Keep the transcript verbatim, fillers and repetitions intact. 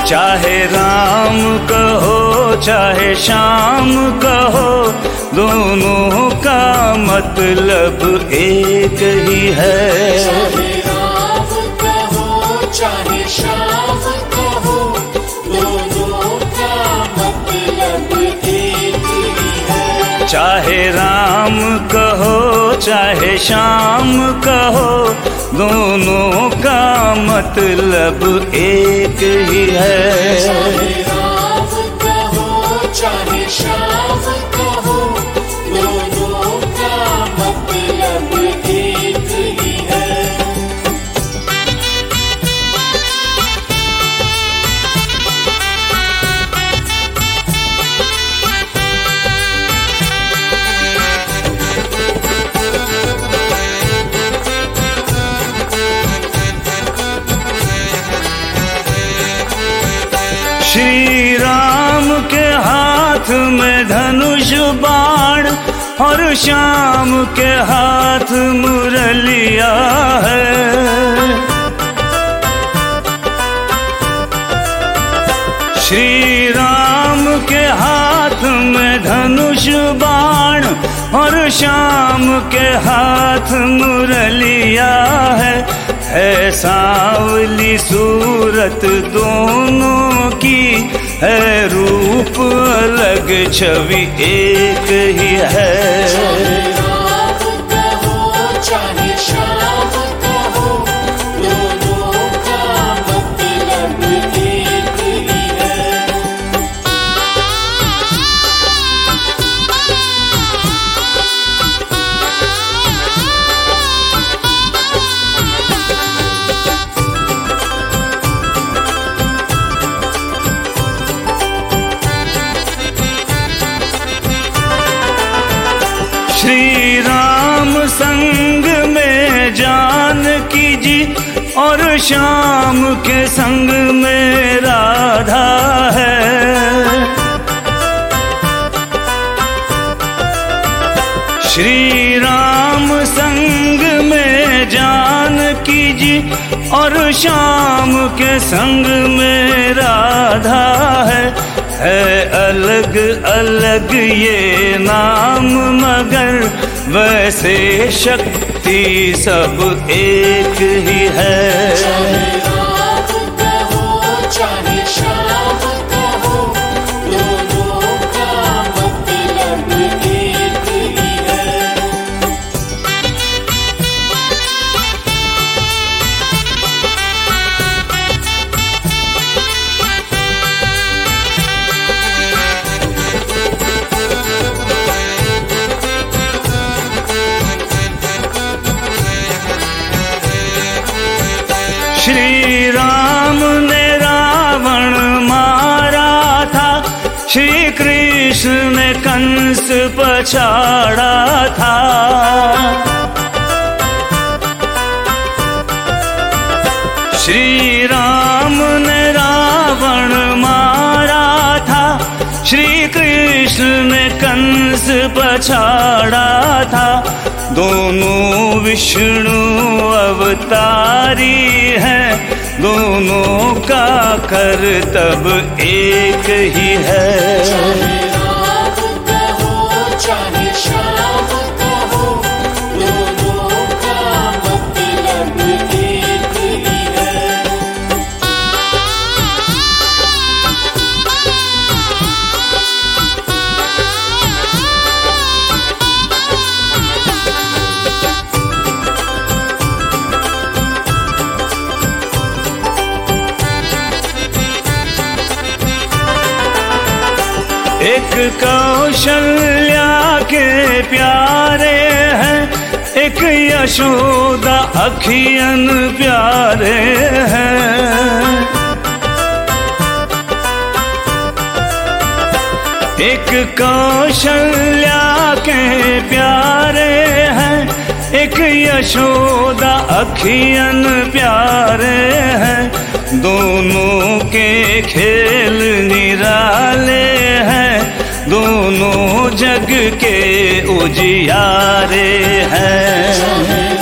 चाहे राम कहो चाहे श्याम कहो, दोनों का मतलब एक ही है। चाहे राम कहो चाहे श्याम कहो, दोनों का मतलब एक ही है। चाहे राम कहो चाहे श्याम कहो, दोनों का मतलब एक ही है। चाहे राम कहो चाहे श्याम कहो, दोनों का मतलब एक ही है। श्री राम के हाथ में धनुष बाण और श्याम के हाथ मुरलिया है। श्री राम के हाथ में धनुष बाण और श्याम के हाथ मुरलिया है। है सांवली सूरत दोनों की, है रूप अलग छवि एक ही है। चाहे राम कहो चाहे श्याम कहो, दोनों का मतलब एक ही है। श्री राम संग में जानकी जी और श्याम के संग में राधा है। श्री राम संग में जानकी जी और श्याम के संग में राधा है। है अलग अलग ये नाम मगर वैसे शक्ति सब एक ही है। चाहे राम कहो चाहे श्याम कहो, दोनों का मतलब एक ही है। श्री राम ने रावण मारा था, श्री कृष्ण ने कंस पछाड़ा था। श्री राम ने रावण मारा था, श्री कृष्ण ने कंस पछाड़ा था। दोनों विष्णु अवतारी हैं, दोनों का कर्तव्य एक ही है। चाहे राम कहो चाहे श्याम कहो, दोनों का मतलब एक ही है। एक कौशल्या के प्यारे हैं, एक यशोदा अखियन प्यारे हैं। एक कौशल्या के प्यारे हैं, एक यशोदा अखियन प्यारे हैं। दोनों के खेल निराले हैं, दोनों जग के उजियारे हैं।